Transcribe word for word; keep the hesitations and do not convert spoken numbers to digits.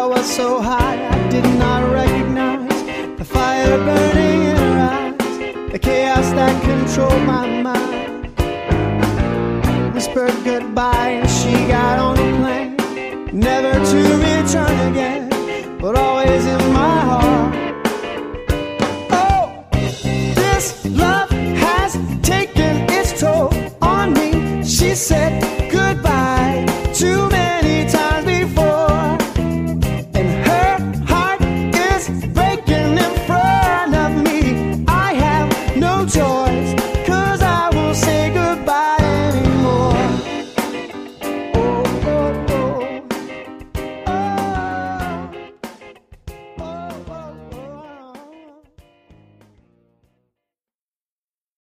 was so high I did not recognize the fire burning in her eyes, the chaos that controlled my mind. Whispered goodbye and she got on a plane, never to return again, but always in my heart. Oh, this love has taken its toll on me. She said goodbye to me.